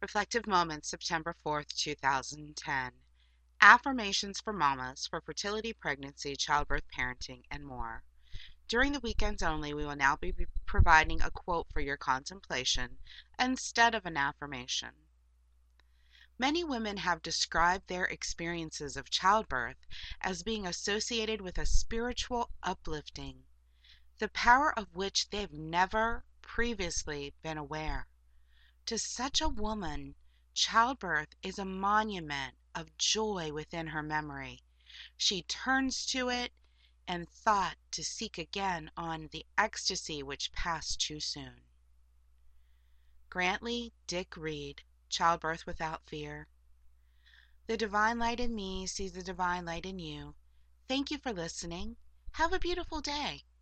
Reflective Moments, September 4th, 2010. Affirmations for mamas for fertility, pregnancy, childbirth, parenting, and more. During the weekends only, we will now be providing a quote for your contemplation instead of an affirmation. Many women have described their experiences of childbirth as being associated with a spiritual uplifting, the power of which they've never previously been aware. To such a woman, childbirth is a monument of joy within her memory. She turns to it and thought to seek again on the ecstasy which passed too soon. Grantley Dick Reed, Childbirth Without Fear. The divine light in me sees the divine light in you. Thank you for listening. Have a beautiful day.